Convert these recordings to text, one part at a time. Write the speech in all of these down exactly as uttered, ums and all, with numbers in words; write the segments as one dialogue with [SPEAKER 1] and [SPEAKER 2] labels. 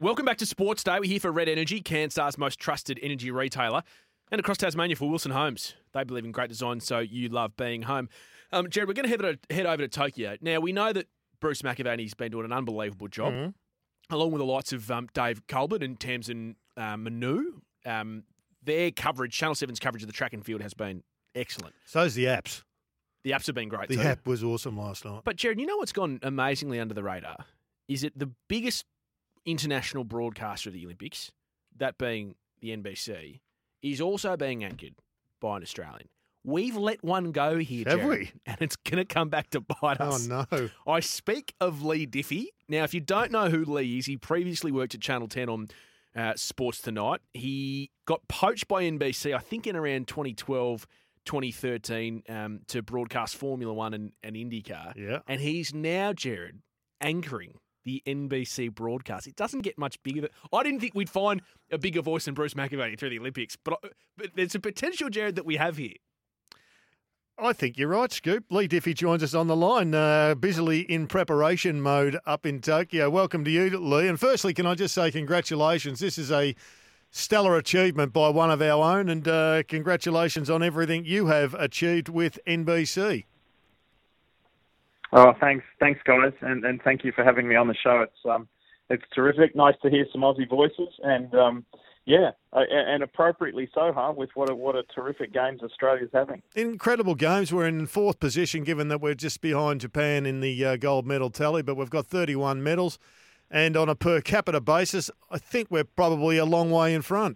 [SPEAKER 1] Welcome back to Sports Day. We're here for Red Energy, Canstar's most trusted energy retailer. And across Tasmania for Wilson Homes. They believe in great design, so you love being home. Um, Jared, we're going to head, head over to Tokyo. Now, we know that Bruce McAvaney's been doing an unbelievable job, mm-hmm. along with the likes of um, Dave Colbert and Tamsin uh, Manu. Um, their coverage, Channel seven's coverage of the track and field has been excellent.
[SPEAKER 2] So's the apps.
[SPEAKER 1] The apps have been great
[SPEAKER 2] the
[SPEAKER 1] too.
[SPEAKER 2] The app was awesome last night.
[SPEAKER 1] But, Jared, you know what's gone amazingly under the radar? Is it the biggest international broadcaster of the Olympics, that being the N B C, is also being anchored by an Australian. We've let one go here,
[SPEAKER 2] Have
[SPEAKER 1] Jared,
[SPEAKER 2] we?
[SPEAKER 1] And it's going to come back to bite us.
[SPEAKER 2] Oh, no.
[SPEAKER 1] I speak of Lee Diffie. Now, if you don't know who Lee is, he previously worked at Channel ten on uh, Sports Tonight. He got poached by N B C, I think, in around twenty twelve, twenty thirteen, um, to broadcast Formula One and, and IndyCar.
[SPEAKER 2] Yeah.
[SPEAKER 1] And he's now, Jared, anchoring the N B C broadcast. It doesn't get much bigger. Than, I didn't think we'd find a bigger voice than Bruce McAvaney through the Olympics, but, but there's a potential, Jared, that we have here.
[SPEAKER 2] I think you're right, Scoop. Lee Diffie joins us on the line, uh, busily in preparation mode up in Tokyo. Welcome to you, Lee. And firstly, can I just say congratulations. This is a stellar achievement by one of our own, and uh, congratulations on everything you have achieved with N B C.
[SPEAKER 3] Oh, thanks, thanks, guys, and, and thank you for having me on the show. It's um, it's terrific. Nice to hear some Aussie voices, and um, yeah, and appropriately so, huh? With what a, what a terrific games Australia's having.
[SPEAKER 2] Incredible games. We're in fourth position, given that we're just behind Japan in the uh, gold medal tally, but we've got thirty-one medals, and on a per capita basis, I think we're probably a long way in front.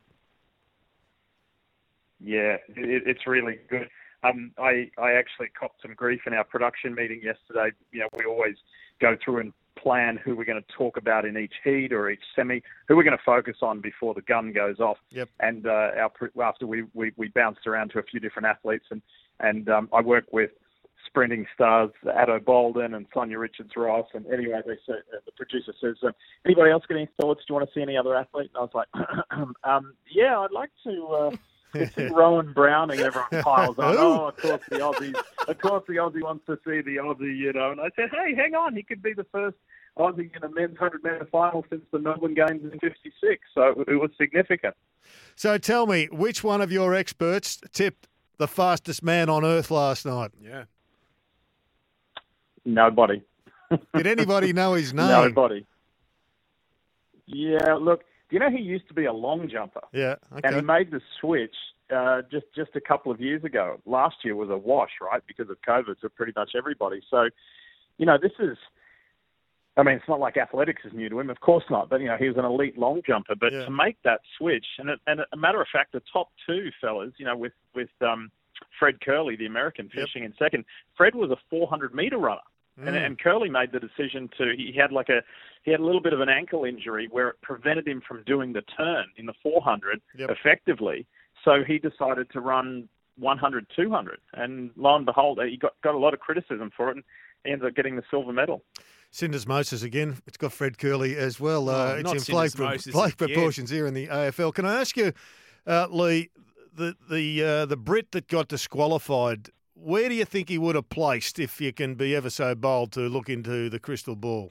[SPEAKER 3] Yeah, it, it's really good. Um, I, I actually copped some grief in our production meeting yesterday. You know, we always go through and plan who we're going to talk about in each heat or each semi, who we're going to focus on before the gun goes off.
[SPEAKER 2] Yep.
[SPEAKER 3] And uh, our, after we, we, we bounced around to a few different athletes, and, and um, I work with sprinting stars, Addo Bolden and Sonia Richards-Ross. And anyway, they said, uh, the producer says, uh, anybody else got any thoughts? Do you want to see any other athlete? And I was like, um, yeah, I'd like to... Uh, Rowan Browning, everyone piles on. Oh, of course the Aussie, of course the Aussie wants to see the Aussie, you know. And I said, hey, hang on, he could be the first Aussie in a men's hundred metre final since the Melbourne Games in fifty-six. So it was significant.
[SPEAKER 2] So tell me, which one of your experts tipped the fastest man on Earth last night?
[SPEAKER 1] Yeah.
[SPEAKER 3] Nobody.
[SPEAKER 2] Did anybody know his name?
[SPEAKER 3] Nobody. Yeah, look. You know, he used to be a long jumper.
[SPEAKER 2] Yeah, okay.
[SPEAKER 3] And he made the switch uh, just, just a couple of years ago. Last year was a wash, right, because of COVID for pretty much everybody. So, you know, this is, I mean, it's not like athletics is new to him, of course not. But, you know, he was an elite long jumper. But
[SPEAKER 2] yeah.
[SPEAKER 3] to make that switch, and, it, and a matter of fact, the top two fellas, you know, with, with um, Fred Curley, the American, finishing yep. in second, Fred was a four hundred metre runner. Mm. And, and Curley made the decision to, he had like a, he had a little bit of an ankle injury where it prevented him from doing the turn in the four hundred
[SPEAKER 2] yep. effectively.
[SPEAKER 3] So he decided to run one hundred, two hundred. And lo and behold, he got, got a lot of criticism for it, and he ended up getting the silver medal.
[SPEAKER 2] Syndesmosis again. It's got Fred Curley as well. Uh,
[SPEAKER 1] oh,
[SPEAKER 2] it's in play, play proportions here in the A F L. Can I ask you, uh, Lee, the the uh, the Brit that got disqualified, where do you think he would have placed if you can be ever so bold to look into the crystal ball?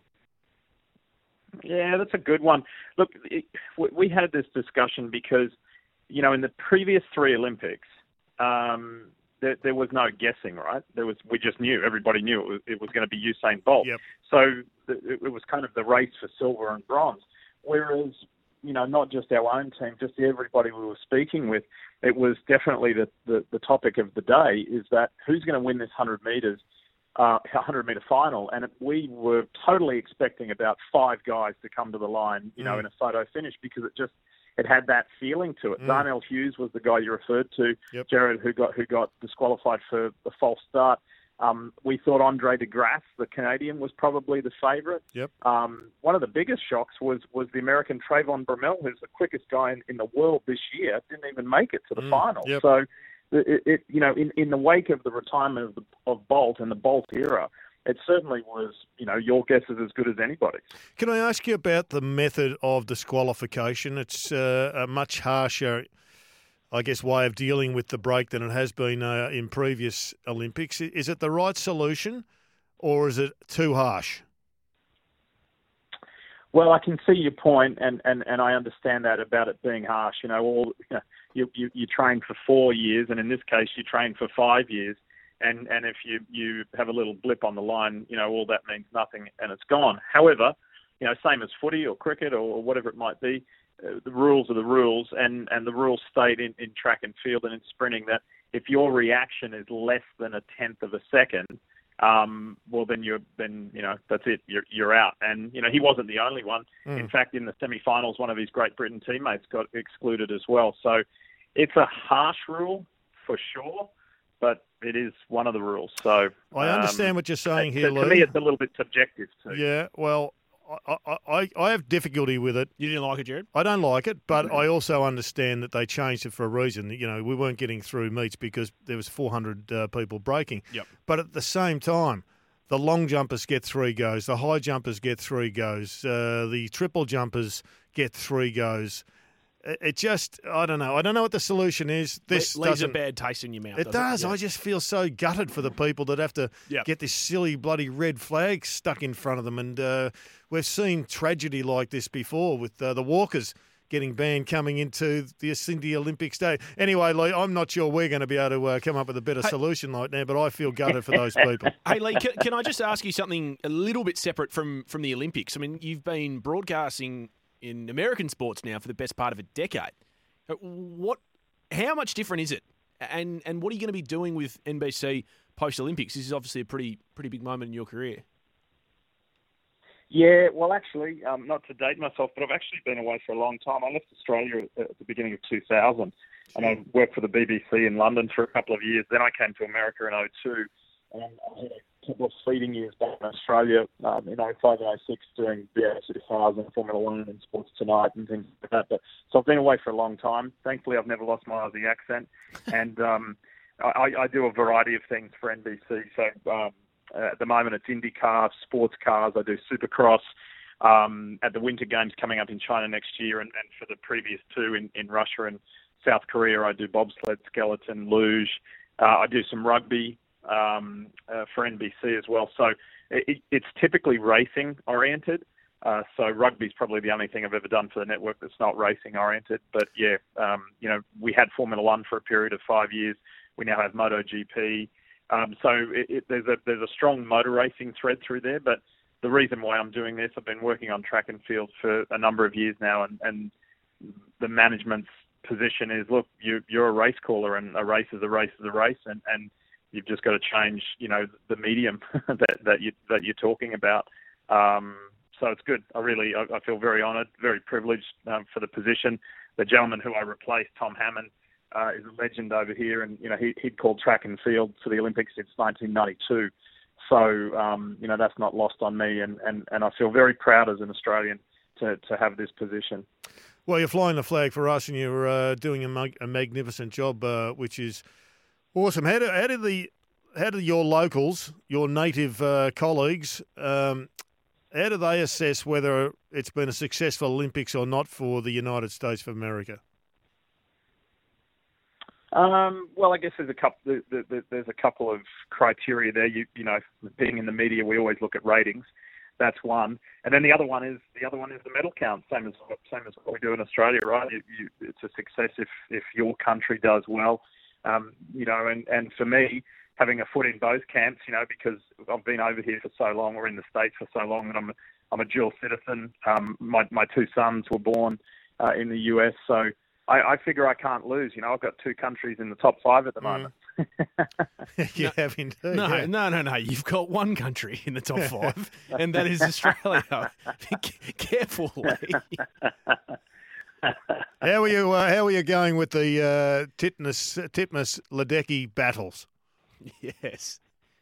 [SPEAKER 3] Yeah, that's a good one. Look, it, we had this discussion because, you know, in the previous three Olympics, um, there, there was no guessing, right? There was, we just knew, everybody knew it was, it was going to be Usain Bolt.
[SPEAKER 2] Yep.
[SPEAKER 3] So it, it was kind of the race for silver and bronze. Whereas, you know, not just our own team, just everybody we were speaking with, it was definitely the, the, the topic of the day is that who's going to win this one hundred metres, uh, one hundred metre final. And we were totally expecting about five guys to come to the line, you know,
[SPEAKER 2] mm.
[SPEAKER 3] in a photo finish because it just, it had that feeling to it. Mm. Darnell Hughes was the guy you referred to,
[SPEAKER 2] yep.
[SPEAKER 3] Jared, who got who got disqualified for the false start. Um, we thought Andre de Grasse, the Canadian, was probably the favourite.
[SPEAKER 2] Yep.
[SPEAKER 3] Um, one of the biggest shocks was was the American Trayvon Bromell, who's the quickest guy in, in the world this year, didn't even make it to the
[SPEAKER 2] mm.
[SPEAKER 3] final.
[SPEAKER 2] Yep.
[SPEAKER 3] So, it, it you know, in, in the wake of the retirement of, the, of Bolt and the Bolt era, it certainly was, you know, your guess is as good as anybody's.
[SPEAKER 2] Can I ask you about the method of disqualification? It's uh, a much harsher, I guess, way of dealing with the break than it has been uh, in previous Olympics. Is it the right solution or is it too harsh?
[SPEAKER 3] Well, I can see your point, and, and, and I understand that about it being harsh. You know, all you, know, you, you you train for four years, and in this case, you train for five years. And and if you, you have a little blip on the line, you know, all that means nothing, and it's gone. However, you know, same as footy or cricket or whatever it might be, uh, the rules are the rules, and, and the rules state in, in track and field and in sprinting that if your reaction is less than a tenth of a second, um, well, then you're then you know that's it. You're you're out. And you know he wasn't the only one. Mm. In fact, in the semi-finals, one of his Great Britain teammates got excluded as well. So it's a harsh rule for sure, but it is one of the rules. So
[SPEAKER 2] I understand um, what you're saying here,
[SPEAKER 3] to,
[SPEAKER 2] Lou.
[SPEAKER 3] To me, it's a little bit subjective too.
[SPEAKER 2] Yeah, well, I, I, I have difficulty with it.
[SPEAKER 1] You didn't like it, Jared?
[SPEAKER 2] I don't like it, but I also understand that they changed it for a reason. You know, we weren't getting through meets because there was four hundred uh, people breaking.
[SPEAKER 1] Yep.
[SPEAKER 2] But at the same time, the long jumpers get three goes, the high jumpers get three goes, uh, the triple jumpers get three goes. It just, I don't know. I don't know what the solution is. This
[SPEAKER 1] leaves
[SPEAKER 2] doesn't,
[SPEAKER 1] a bad taste in your mouth.
[SPEAKER 2] It does.
[SPEAKER 1] It? Yeah.
[SPEAKER 2] I just feel so gutted for the people that have to
[SPEAKER 1] yep.
[SPEAKER 2] get this silly bloody red flag stuck in front of them. And uh, we've seen tragedy like this before with uh, the Walkers getting banned coming into the Sydney Olympics Day. Anyway, Lee, I'm not sure we're going to be able to uh, come up with a better hey, solution like that, but I feel gutted for those people.
[SPEAKER 1] Hey, Lee, can, can I just ask you something a little bit separate from, from the Olympics? I mean, you've been broadcasting in American sports now for the best part of a decade. What? How much different is it? And and what are you going to be doing with N B C post Olympics? This is obviously a pretty pretty big moment in your career.
[SPEAKER 3] Yeah, well, actually, um, not to date myself, but I've actually been away for a long time. I left Australia at, at the beginning of two thousand, sure. and I worked for the B B C in London for a couple of years. Then I came to America in oh two, and I had a couple of fleeting years back in Australia um, in oh five and oh six doing B A C Stars and Formula One and Sports Tonight and things like that. But, so I've been away for a long time. Thankfully, I've never lost my Aussie accent. And um, I, I do a variety of things for N B C. So um, uh, at the moment, it's IndyCar, sports cars. I do Supercross. Um, at the Winter Games coming up in China next year, and, and for the previous two in, in Russia and South Korea, I do bobsled, skeleton, luge. Uh, I do some rugby. Um, uh, for N B C as well. So it, it's typically racing oriented. Uh, so rugby is probably the only thing I've ever done for the network that's not racing oriented. But yeah, um, you know, we had Formula One for a period of five years. We now have MotoGP. Um, so it, it, there's a there's a strong motor racing thread through there. But the reason why I'm doing this, I've been working on track and field for a number of years now, and, and the management's position is, look, you, you're a race caller, and a race is a race is a race, and, and you've just got to change, you know, the medium that, that you that you're talking about. Um, so it's good. I really, I, I feel very honoured, very privileged um, for the position. The gentleman who I replaced, Tom Hammond, uh, is a legend over here, and you know he he'd called track and field for the Olympics since nineteen ninety-two. So um, you know that's not lost on me, and, and, and I feel very proud as an Australian to to have this position.
[SPEAKER 2] Well, you're flying the flag for us, and you're uh, doing a, mag- a magnificent job, uh, which is awesome. How do, how do the how do your locals, your native uh, colleagues, um, how do they assess whether it's been a successful Olympics or not for the United States of America?
[SPEAKER 3] Um, well, I guess there's a couple. There's a couple of criteria there. You, you know, being in the media, we always look at ratings. That's one, and then the other one is the other one is the medal count. Same as same as what we do in Australia, right? You, you, it's a success if if your country does well. Um, you know, and, and for me, having a foot in both camps, you know, because I've been over here for so long, or in the States for so long, and I'm a, I'm a dual citizen. Um, my my two sons were born uh, in the U S, so I, I figure I can't lose. You know, I've got two countries in the top five at the moment. Mm.
[SPEAKER 2] You have indeed.
[SPEAKER 1] No,
[SPEAKER 2] yeah.
[SPEAKER 1] no, no, no. You've got one country in the top five, and that is Australia. Careful, Lee.
[SPEAKER 2] How are you? Uh, how are you going with the uh, Titmus Titmus Ledecky battles?
[SPEAKER 1] Yes.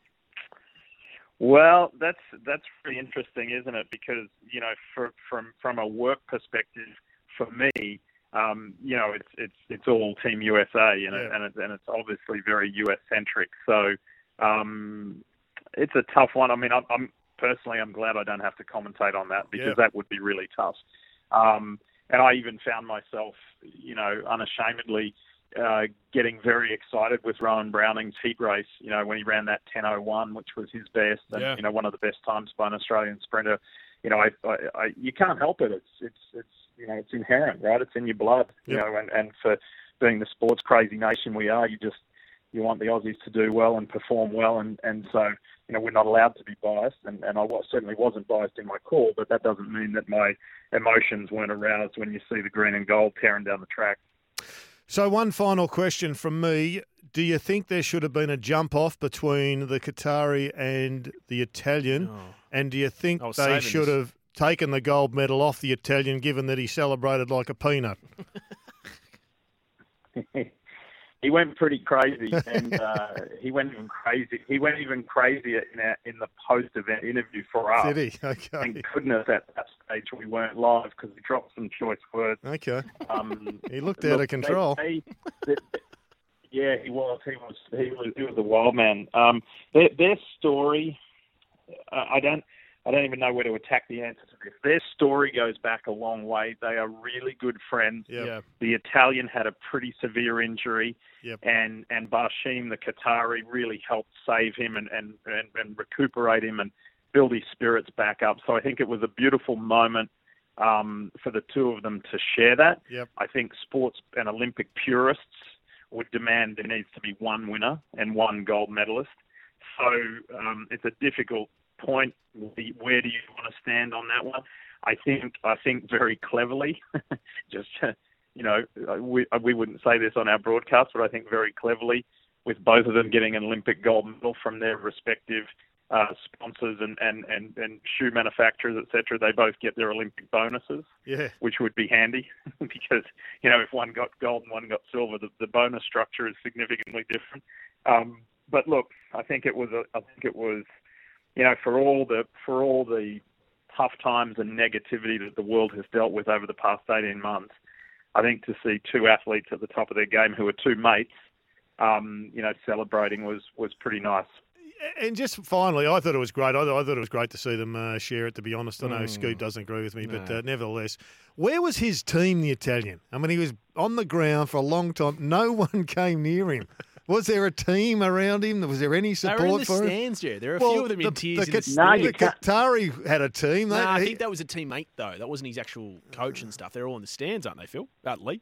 [SPEAKER 3] Well, that's that's pretty interesting, isn't it? Because you know, for, from from a work perspective, for me, um, you know, it's it's it's all Team U S A, you know,
[SPEAKER 2] yeah.
[SPEAKER 3] and it's and it's obviously very U S centric. So um, it's a tough one. I mean, I'm, I'm personally, I'm glad I don't have to commentate on that because
[SPEAKER 2] yeah.
[SPEAKER 3] that would be really tough. Um, And I even found myself, you know, unashamedly uh, getting very excited with Rowan Browning's heat race, you know, when he ran that ten oh one, which was his best, and,
[SPEAKER 1] yeah.
[SPEAKER 3] you know, one of the best times by an Australian sprinter you know, I, I, I you can't help it. It's it's it's you know, it's inherent, right? It's in your blood, you
[SPEAKER 2] Yep.
[SPEAKER 3] know, and, and for being the sports crazy nation we are, you just you want the Aussies to do well and perform well, and, and so you know we're not allowed to be biased, and, and I was, certainly wasn't biased in my call, but that doesn't mean that my emotions weren't aroused when you see the green and gold tearing down the track.
[SPEAKER 2] So one final question from me. Do you think there should have been a jump off between the Qatari and the Italian?
[SPEAKER 1] Oh.
[SPEAKER 2] And do you think
[SPEAKER 1] I was
[SPEAKER 2] they
[SPEAKER 1] saving
[SPEAKER 2] should
[SPEAKER 1] this.
[SPEAKER 2] have taken the gold medal off the Italian, given that he celebrated like a peanut?
[SPEAKER 3] He went pretty crazy, and uh, he went even crazy. He went even crazier in, our, in the post-event interview for us.
[SPEAKER 2] Did he? Okay.
[SPEAKER 3] Thank goodness at that stage we weren't live because he dropped some choice words.
[SPEAKER 2] Okay.
[SPEAKER 3] Um,
[SPEAKER 2] He looked out of control.
[SPEAKER 3] They, they, they, yeah, he was. He was. He was. He was a wild man. Um, their, their story, uh, I don't. I don't even know where to attack the answer to this. Their story goes back a long way. They are really good friends.
[SPEAKER 2] Yep.
[SPEAKER 1] Yeah.
[SPEAKER 3] The Italian had a pretty severe injury,
[SPEAKER 2] Yep.
[SPEAKER 3] and and Bashim, the Qatari, really helped save him and, and, and, and recuperate him and build his spirits back up. So I think it was a beautiful moment um, for the two of them to share that.
[SPEAKER 2] Yep.
[SPEAKER 3] I think sports and Olympic purists would demand there needs to be one winner and one gold medalist. So um, it's a difficult point. Where do you want to stand on that one? I think I think very cleverly, just you know, we we wouldn't say this on our broadcast, but I think very cleverly, with both of them getting an Olympic gold medal from their respective uh, sponsors and, and, and, and shoe manufacturers, et cetera, they both get their Olympic bonuses,
[SPEAKER 2] Yeah.
[SPEAKER 3] which would be handy because, you know, if one got gold and one got silver, the, the bonus structure is significantly different. Um, but look, I think it was a, I think it was, you know, for all the for all the tough times and negativity that the world has dealt with over the past eighteen months, I think to see two athletes at the top of their game who are two mates, um, you know, celebrating was, was pretty nice.
[SPEAKER 2] And just finally, I thought it was great. I, I thought it was great to see them uh, share it, to be honest. I know
[SPEAKER 1] Mm.
[SPEAKER 2] Scoot doesn't agree with me,
[SPEAKER 1] No.
[SPEAKER 2] but uh, nevertheless, where was his team, the Italian? I mean, he was on the ground for a long time. No one came near him. Was there a team around him? Was there any
[SPEAKER 1] They
[SPEAKER 2] support
[SPEAKER 1] were in the
[SPEAKER 2] for him?
[SPEAKER 1] stands, Jerry. There are a
[SPEAKER 2] Well,
[SPEAKER 1] few of them in
[SPEAKER 2] the-
[SPEAKER 1] tears.
[SPEAKER 2] the
[SPEAKER 1] in the
[SPEAKER 2] Qat-
[SPEAKER 3] No,
[SPEAKER 1] stands.
[SPEAKER 3] you
[SPEAKER 2] the
[SPEAKER 3] can't-
[SPEAKER 2] Qatari had a team. They,
[SPEAKER 1] Nah, I
[SPEAKER 2] he-
[SPEAKER 1] think that was a teammate, though. That wasn't his actual coach and stuff. They're all in the stands, aren't they, Phil? About Lee?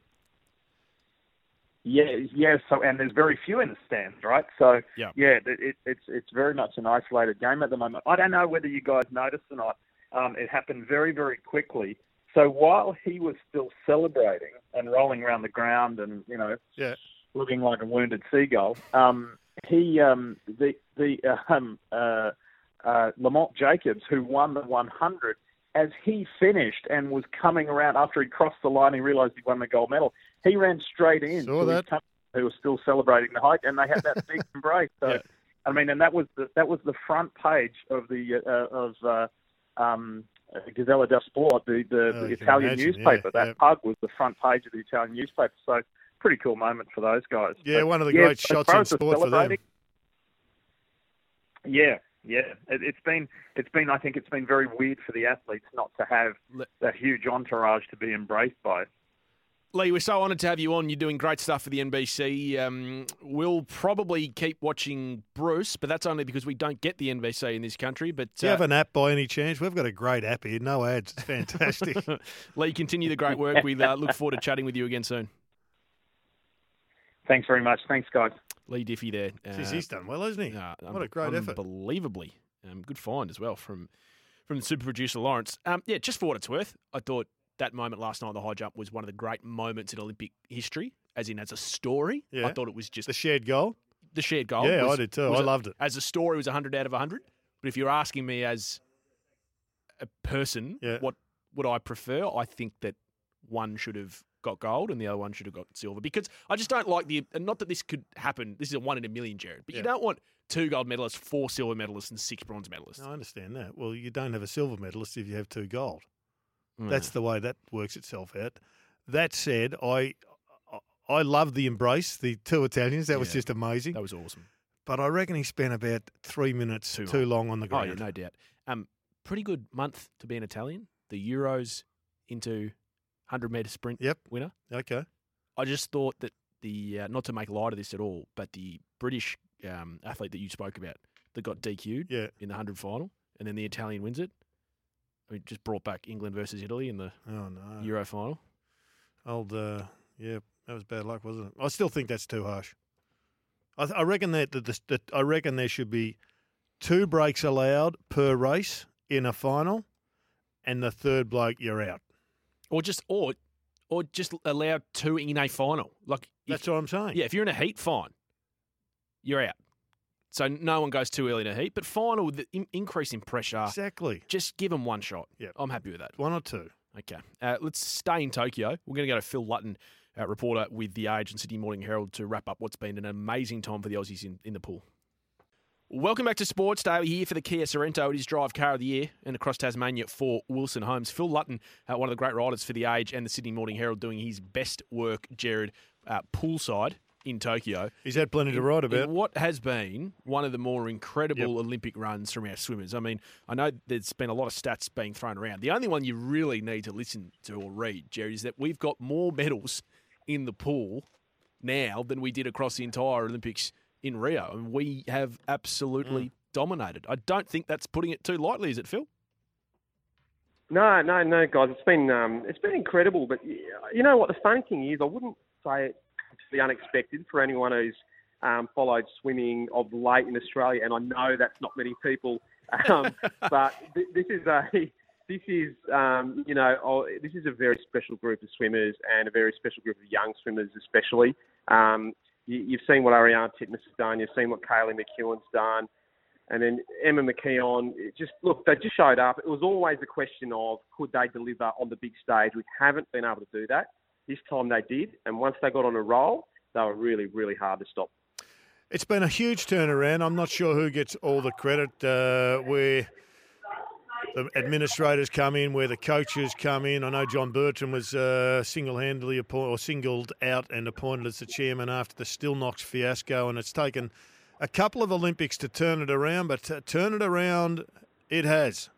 [SPEAKER 3] Yeah, yeah. So, and there's very few in the stands, right? So,
[SPEAKER 1] Yeah.
[SPEAKER 3] yeah, it, it, it's it's very much an isolated game at the moment. I don't know whether you guys noticed or not. Um, it happened very, very quickly. So while he was still celebrating and rolling around the ground and you know,
[SPEAKER 2] Yeah.
[SPEAKER 3] looking like a wounded seagull, um, he um, the the um, uh, uh, Lamont Jacobs, who won the one hundred, as he finished and was coming around after he crossed the line, he realised he won the gold medal. He ran straight in
[SPEAKER 2] Saw
[SPEAKER 3] to
[SPEAKER 2] that.
[SPEAKER 3] his company, who was still celebrating the hike, and they had that big embrace. So,
[SPEAKER 1] Yeah.
[SPEAKER 3] I mean, and that was the, that was the front page of the uh, of uh, um, Gazzetta dello Sport, the the,
[SPEAKER 2] Oh,
[SPEAKER 3] the
[SPEAKER 2] you can
[SPEAKER 3] Italian
[SPEAKER 2] imagine,
[SPEAKER 3] newspaper.
[SPEAKER 2] yeah,
[SPEAKER 3] that
[SPEAKER 2] yeah.
[SPEAKER 3] pug was the front page of the Italian newspaper. So, pretty cool moment for those guys.
[SPEAKER 2] Yeah,
[SPEAKER 3] But,
[SPEAKER 2] one of the
[SPEAKER 3] yeah,
[SPEAKER 2] great
[SPEAKER 3] as
[SPEAKER 2] shots
[SPEAKER 3] far
[SPEAKER 2] in
[SPEAKER 3] as the
[SPEAKER 2] sport for them.
[SPEAKER 3] celebrating- Yeah, yeah. It, it's been, it's been. I think it's been very weird for the athletes not to have
[SPEAKER 1] Le-
[SPEAKER 3] that huge entourage to be embraced by.
[SPEAKER 1] Lee, we're so honoured to have you on. You're doing great stuff for the N B C. Um, we'll probably keep watching Bruce, but that's only because we don't get the N B C in this country. But
[SPEAKER 2] Do you
[SPEAKER 1] uh,
[SPEAKER 2] have an app by any chance? We've got a great app here. No ads. It's fantastic.
[SPEAKER 1] Lee, continue the great work. We uh, look forward to chatting with you again soon.
[SPEAKER 3] Thanks very much. Thanks, guys.
[SPEAKER 1] Lee Diffie there. Uh,
[SPEAKER 2] Jeez, he's done well, hasn't he?
[SPEAKER 1] uh,
[SPEAKER 2] What a great effort.
[SPEAKER 1] Unbelievably. Um, good find as well from from the super producer Lawrence. Um, yeah, just for what it's worth, I thought that moment last night on the high jump was one of the great moments in Olympic history, as in as a story.
[SPEAKER 2] Yeah.
[SPEAKER 1] I thought it was just
[SPEAKER 2] The shared goal?
[SPEAKER 1] the shared goal.
[SPEAKER 2] Yeah,
[SPEAKER 1] was-
[SPEAKER 2] I did too.
[SPEAKER 1] was
[SPEAKER 2] I
[SPEAKER 1] a-
[SPEAKER 2] loved it.
[SPEAKER 1] As a story, it was one hundred out of one hundred. But if you're asking me as a person,
[SPEAKER 2] Yeah.
[SPEAKER 1] what would I prefer? I think that one should have got gold and the other one should have got silver. Because I just don't like the, and not that this could happen, this is a one in a million, Jared, but
[SPEAKER 2] Yeah.
[SPEAKER 1] you don't want two gold medalists, four silver medalists, and six bronze medalists.
[SPEAKER 2] No, I understand that. Well, you don't have a silver medalist if you have two gold.
[SPEAKER 1] Mm.
[SPEAKER 2] That's the way that works itself out. That said, I I love the embrace, the two Italians. That was
[SPEAKER 1] Yeah.
[SPEAKER 2] just amazing.
[SPEAKER 1] That was awesome.
[SPEAKER 2] But I reckon he spent about three minutes
[SPEAKER 1] Too
[SPEAKER 2] too,
[SPEAKER 1] long.
[SPEAKER 2] long on the
[SPEAKER 1] Oh,
[SPEAKER 2] ground.
[SPEAKER 1] yeah, no doubt. Um, pretty good month to be an Italian. The Euros into one hundred metre sprint
[SPEAKER 2] Yep.
[SPEAKER 1] winner.
[SPEAKER 2] Okay.
[SPEAKER 1] I just thought that the, uh, not to make light of this at all, but the British um, athlete that you spoke about that got D Q'd
[SPEAKER 2] Yeah.
[SPEAKER 1] in the one hundred final and then the Italian wins it, We just brought back England versus Italy in the
[SPEAKER 2] Oh, no.
[SPEAKER 1] Euro final.
[SPEAKER 2] Old, uh, yeah, that was bad luck, wasn't it? I still think that's too harsh. I, th- I reckon that, that, the, that I reckon there should be two breaks allowed per race in a final, and the third bloke you're out.
[SPEAKER 1] Or just or or just allow two in a final. Like
[SPEAKER 2] That's
[SPEAKER 1] if,
[SPEAKER 2] what I'm saying.
[SPEAKER 1] yeah, if you're in a heat, fine, you're out. So no one goes too early in a heat. But final with the in- increase in pressure,
[SPEAKER 2] Exactly.
[SPEAKER 1] just give them one shot.
[SPEAKER 2] Yep.
[SPEAKER 1] I'm happy with that.
[SPEAKER 2] One or two.
[SPEAKER 1] Okay, uh, let's stay in Tokyo. We're going to go to Phil Lutton, uh, reporter with The Age and Sydney Morning Herald, to wrap up what's been an amazing time for the Aussies in, in the pool. Welcome back to Sports Day. We're here for the Kia Sorrento. It is Drive Car of the Year, and across Tasmania for Wilson Homes. Phil Lutton, uh, one of the great writers for The Age and the Sydney Morning Herald, doing his best work, Jared, uh, poolside in Tokyo.
[SPEAKER 2] He's had plenty to write about.
[SPEAKER 1] In what has been one of the more incredible
[SPEAKER 2] Yep.
[SPEAKER 1] Olympic runs from our swimmers. I mean, I know there's been a lot of stats being thrown around. The only one you really need to listen to or read, Jared, is that we've got more medals in the pool now than we did across the entire Olympics in Rio, and we have absolutely
[SPEAKER 2] Mm.
[SPEAKER 1] dominated. I don't think that's putting it too lightly, is it, Phil?
[SPEAKER 4] No, no, no, guys. It's been um, it's been incredible. But you know what? The funny thing is, I wouldn't say it's completely unexpected for anyone who's um, followed swimming of late in Australia, and I know that's not many people. Um, but th- this is a this is um, you know oh, this is a very special group of swimmers and a very special group of young swimmers, especially. Um, you, you've seen what Ariarne Titmus has done. You've seen what Kaylee McEwen's done. And then Emma McKeon, it just look, they just showed up. It was always a question of could they deliver on the big stage. We haven't been able to do that. This time they did, and once they got on a roll, they were really, really hard to stop.
[SPEAKER 2] It's been a huge turnaround. I'm not sure who gets all the credit. Uh, where the administrators come in, where the coaches come in. I know John Bertram was uh, single-handedly appointed or singled out and appointed as the chairman after the Stillknox fiasco, and it's taken a couple of Olympics to turn it around, but to turn it around, it has.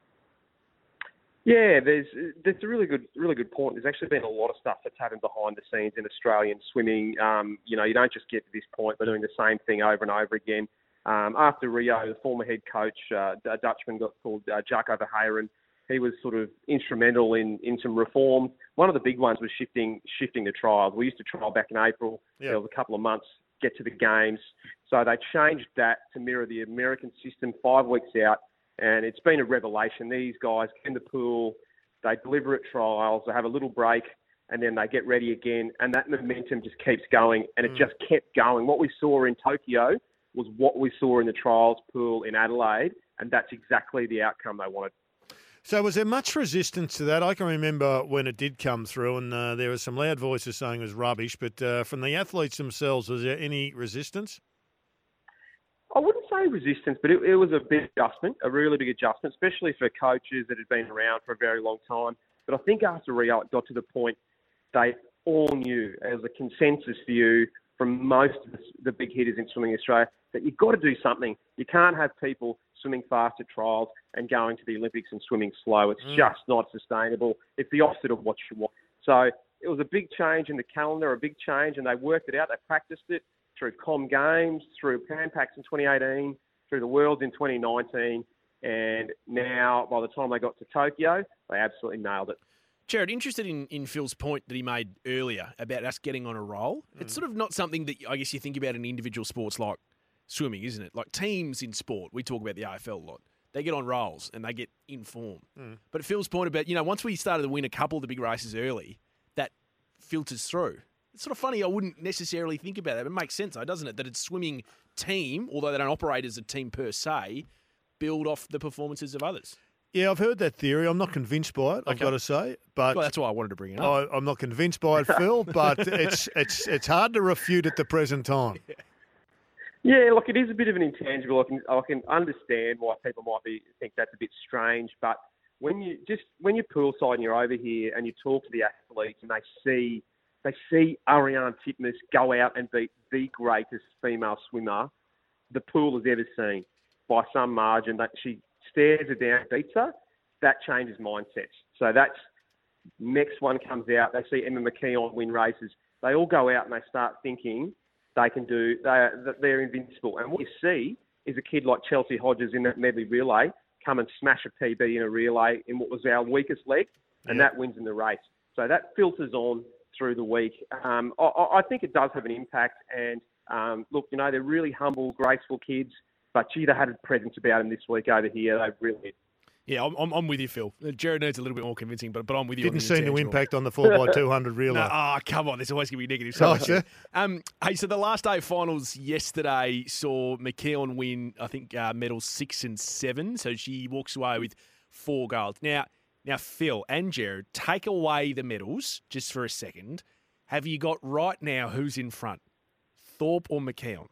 [SPEAKER 4] Yeah, there's there's a really good really good point. There's actually been a lot of stuff that's happened behind the scenes in Australian swimming. Um, you know, you don't just get to this point by doing the same thing over and over again. Um, after Rio, the former head coach, uh, a Dutchman got called uh, Jaco Verheiren, he was sort of instrumental in, in some reform. One of the big ones was shifting shifting the trials. We used to trial back in April.
[SPEAKER 2] Yep.
[SPEAKER 4] There was a couple of months, get to the games. So they changed that to mirror the American system five weeks out. And it's been a revelation. These guys get in the pool, they deliver at trials, they have a little break, and then they get ready again. And that momentum just keeps going, and it
[SPEAKER 2] Mm.
[SPEAKER 4] just kept going. What we saw in Tokyo was what we saw in the trials pool in Adelaide, and that's exactly the outcome they wanted.
[SPEAKER 2] So was there much resistance to that? I can remember when it did come through, and uh, there were some loud voices saying it was rubbish, but uh, from the athletes themselves, was there any resistance?
[SPEAKER 4] I wouldn't say resistance, but it, it was a big adjustment, a really big adjustment, especially for coaches that had been around for a very long time. But I think after Rio, it got to the point they all knew, as a consensus view from most of the, the big hitters in swimming in Australia, that you've got to do something. You can't have people swimming fast at trials and going to the Olympics and swimming slow. It's
[SPEAKER 2] Mm.
[SPEAKER 4] just not sustainable. It's the opposite of what you want. So it was a big change in the calendar, a big change, and they worked it out. They practiced it through Com Games, through Pan Pacs in twenty eighteen, through the Worlds in twenty nineteen, and now by the time they got to Tokyo, they absolutely nailed it.
[SPEAKER 1] Jared, interested in, in Phil's point that he made earlier about us getting on a roll.
[SPEAKER 2] Mm.
[SPEAKER 1] It's sort of not something that I guess you think about in individual sports like swimming, isn't it? Like teams in sport, we talk about the A F L a lot. They get on rolls and they get in form.
[SPEAKER 2] Mm.
[SPEAKER 1] But Phil's point about, you know, once we started to win a couple of the big races early, that filters through. It's sort of funny. I wouldn't necessarily think about that. It makes sense, though, doesn't it? That it's swimming team, although they don't operate as a team per se, build off the performances of others.
[SPEAKER 2] Yeah, I've heard that theory. I'm not convinced by it, I've
[SPEAKER 1] Okay.
[SPEAKER 2] got to say. But
[SPEAKER 1] Well, that's why I wanted to bring it up.
[SPEAKER 2] I, I'm not convinced by it, Phil, but it's it's it's hard to refute at the present time.
[SPEAKER 4] Yeah, look, it is a bit of an intangible. I can I can understand why people might be think that's a bit strange, but when you just when you're poolside and you're over here and you talk to the athletes and they see they see Ariarne Titmus go out and beat the greatest female swimmer the pool has ever seen by some margin, that she stares her down, beats her, that changes mindsets. So that's next one comes out. They see Emma McKeon win races. They all go out and they start thinking they can do, they're, they're invincible. And what you see is a kid like Chelsea Hodges in that medley relay come and smash a P B in a relay in what was our weakest leg, and
[SPEAKER 2] Yeah.
[SPEAKER 4] that wins in the race. So that filters on through the week. Um, I, I think it does have an impact. And um, look, you know, they're really humble, graceful kids. But gee, they had a presence about them this week over here. They really did.
[SPEAKER 1] Yeah, I'm, I'm, I'm with you, Phil. Jared needs a little bit more convincing, but but I'm with you.
[SPEAKER 2] Didn't
[SPEAKER 1] on the
[SPEAKER 2] seem to
[SPEAKER 1] intangible.
[SPEAKER 2] impact on the four by two hundred relay.
[SPEAKER 1] No, oh, come on. There's always going to be negative
[SPEAKER 2] Oh,
[SPEAKER 1] sides.
[SPEAKER 2] sure.
[SPEAKER 1] Um, hey, so the last day of finals yesterday saw McKeown win, I think, uh, medals six and seven. So she walks away with four golds. Now, now, Phil and Jared, take away the medals just for a second. Have you got right now who's in front, Thorpe or McKeown?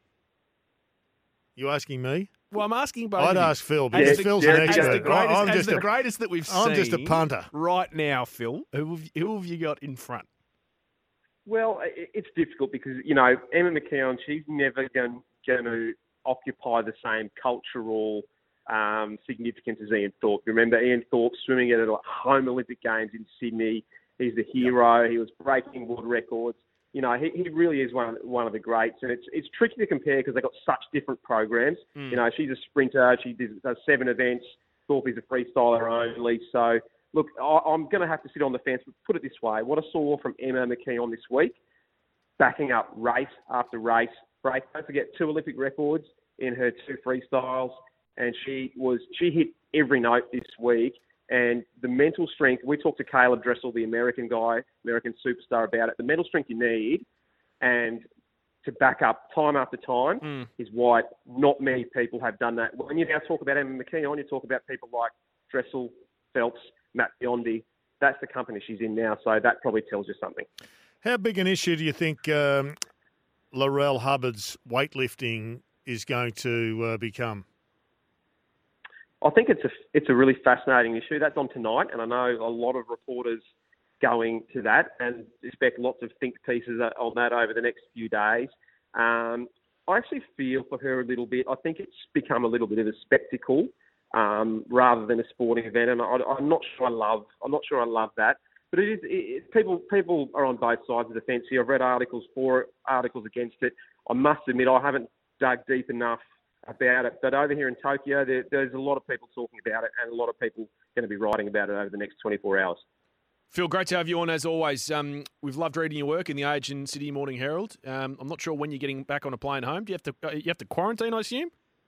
[SPEAKER 2] You asking me?
[SPEAKER 1] Well, I'm asking both.
[SPEAKER 2] I'd
[SPEAKER 1] of you.
[SPEAKER 2] ask Phil
[SPEAKER 1] As
[SPEAKER 2] because
[SPEAKER 1] the-
[SPEAKER 2] Phil's
[SPEAKER 4] yeah,
[SPEAKER 2] an
[SPEAKER 4] as
[SPEAKER 2] expert.
[SPEAKER 1] As the greatest,
[SPEAKER 2] I'm
[SPEAKER 1] as
[SPEAKER 2] just
[SPEAKER 1] the
[SPEAKER 2] a,
[SPEAKER 1] greatest that we've
[SPEAKER 2] I'm
[SPEAKER 1] seen
[SPEAKER 2] just a punter.
[SPEAKER 1] right now, Phil. Who have, who have you got in front?
[SPEAKER 4] Well, it- it's difficult because, you know, Emma McKeown, she's never going, going to occupy the same cultural um, significance as Ian Thorpe. Remember, Ian Thorpe swimming at the home Olympic Games in Sydney. He's the hero. He was breaking world records. You know, he, he really is one one of the greats, and it's it's tricky to compare because they've got such different programs.
[SPEAKER 1] Mm.
[SPEAKER 4] You know, she's a sprinter. She does, does seven events. Thorpe is a freestyler only. So, look, I, I'm going to have to sit on the fence. But put it this way: what I saw from Emma McKeown this week, backing up race after race, break. Don't forget two Olympic records in her two freestyles, and she was she hit every note this week. And the mental strength, we talked to Caleb Dressel, the American guy, American superstar, about it. The mental strength you need and to back up time after time
[SPEAKER 1] Mm.
[SPEAKER 4] is why not many people have done that. When you now talk about Emma McKeown, you talk about people like Dressel, Phelps, Matt Biondi. That's the company she's in now, so that probably tells you something.
[SPEAKER 2] How big an issue do you think um, Laurel Hubbard's weightlifting is going to uh, become?
[SPEAKER 4] I think it's a it's a really fascinating issue. That's on tonight, and I know a lot of reporters going to that, and expect lots of think pieces on that over the next few days. Um, I actually feel for her a little bit. I think it's become a little bit of a spectacle um, rather than a sporting event, and I, I'm not sure I love. I'm not sure I love that. But it is it, it, people people are on both sides of the fence here. I've read articles for it, articles against it. I must admit I haven't dug deep enough about it. But over here in Tokyo, there, there's a lot of people talking about it, and a lot of people going to be writing about it over the next twenty-four hours.
[SPEAKER 1] Phil, great to have you on as always. Um, we've loved reading your work in the Age and City Morning Herald. Um, I'm not sure when you're getting back on a plane home. Do you have to? Uh, you have to quarantine, I assume.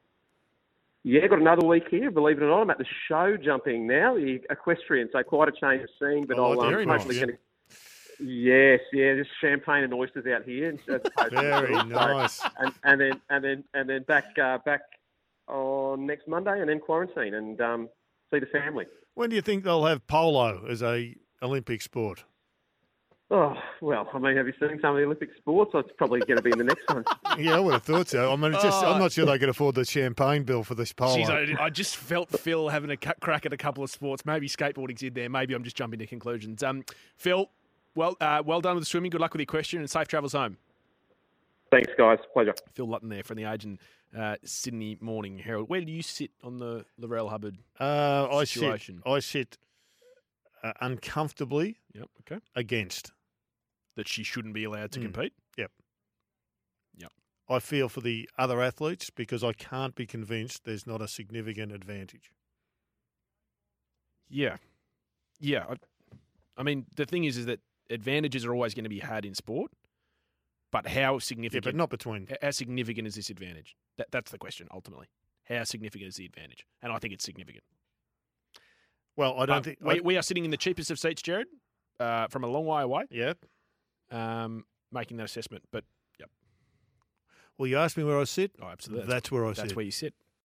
[SPEAKER 4] Yeah, got another week here. Believe it or not, I'm at the show jumping now, the equestrian. So quite a change of scene. But
[SPEAKER 2] Oh,
[SPEAKER 4] I'll um,
[SPEAKER 2] very nice.
[SPEAKER 4] hopefully. Gonna... Yes, yeah, just champagne and oysters out here. As opposed to
[SPEAKER 2] Very
[SPEAKER 4] the-
[SPEAKER 2] nice.
[SPEAKER 4] And, and then and then and then back uh, back on next Monday, and then quarantine and um, see the family.
[SPEAKER 2] When do you think they'll have polo as a Olympic sport?
[SPEAKER 4] Oh, well, I mean, have you seen some of the Olympic sports? It's probably going to be in the next one.
[SPEAKER 2] Yeah, I would have thought so. I mean, it's just,
[SPEAKER 1] Oh.
[SPEAKER 2] I'm not sure they could afford the champagne bill for this polo.
[SPEAKER 1] Jeez, I, I just felt Phil having a cu- crack at a couple of sports. Maybe skateboarding's in there. Maybe I'm just jumping to conclusions. Um, Phil, well, uh, well done with the swimming. Good luck with your question and safe travels home.
[SPEAKER 4] Thanks, guys. Pleasure.
[SPEAKER 1] Phil Lutton there from the Age and uh, Sydney Morning Herald. Where do you sit on the Laurel Hubbard?
[SPEAKER 2] Uh, I
[SPEAKER 1] Situation.
[SPEAKER 2] sit, I sit uh, uncomfortably
[SPEAKER 1] Yep. Okay.
[SPEAKER 2] against.
[SPEAKER 1] That she shouldn't be allowed to
[SPEAKER 2] Mm.
[SPEAKER 1] compete.
[SPEAKER 2] I feel for the other athletes because I can't be convinced there's not a significant advantage.
[SPEAKER 1] Yeah. Yeah. I, I mean, the thing is, is that advantages are always going to be had in sport, but how
[SPEAKER 2] Yeah,
[SPEAKER 1] significant?
[SPEAKER 2] but not between.
[SPEAKER 1] How significant is this advantage? That, that's the question ultimately. How significant is the advantage? And I think it's significant.
[SPEAKER 2] Well, I don't
[SPEAKER 1] But
[SPEAKER 2] think.
[SPEAKER 1] we,
[SPEAKER 2] I-
[SPEAKER 1] we are sitting in the cheapest of seats, Jared, uh, from a long way away,
[SPEAKER 2] yeah.
[SPEAKER 1] um, making that assessment. But
[SPEAKER 2] Well, you asked me where I sit.
[SPEAKER 1] oh, absolutely,
[SPEAKER 2] That's where I
[SPEAKER 1] that's
[SPEAKER 2] sit.
[SPEAKER 1] where you sit.